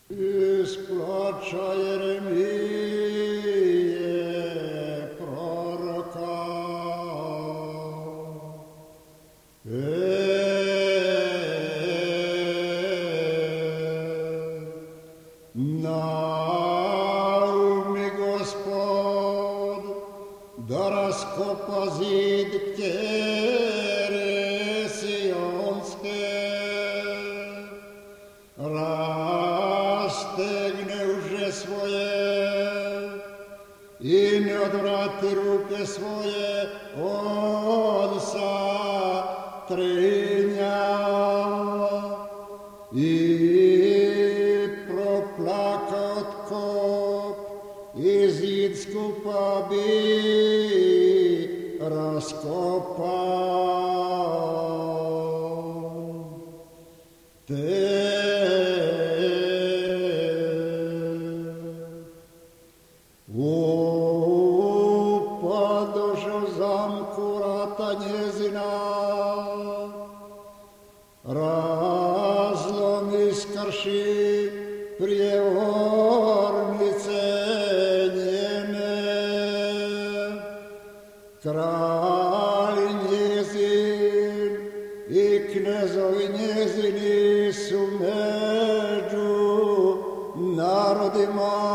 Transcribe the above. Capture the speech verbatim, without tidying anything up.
Iz plača Jeremije proroka. E, naumi Gospod da raskopa zid kćeri Sionske, rastegne uže svoje i ne odvrati ruke svoje od satrenja i proplaka od kop i zid skupa bi raskopao. Te upadoše u zamku vrata njezina, razlom iskrši prijevornice njene. Kralj njezin i knezovi njezini su među narodima